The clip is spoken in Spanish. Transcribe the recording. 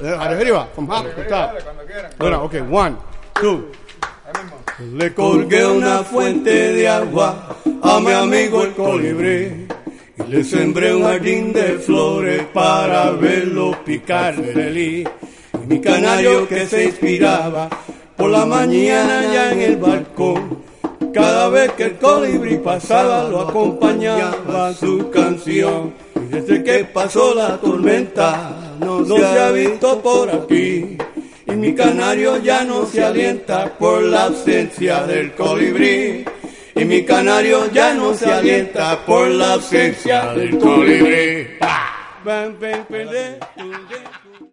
arriba, from top to top. Bueno, ok, 1, 2. Le colgué una fuente de agua a mi amigo el colibrí y le sembré un jardín de flores para verlo picar feliz. Y mi canario que se inspiraba por la mañana ya en el balcón, cada vez que el colibrí pasaba lo acompañaba su canción. Y desde que pasó la tormenta no se ha visto por aquí. Y mi canario ya no se alienta por la ausencia del colibrí. Y mi canario ya no se alienta por la ausencia del colibrí. ¡Pah!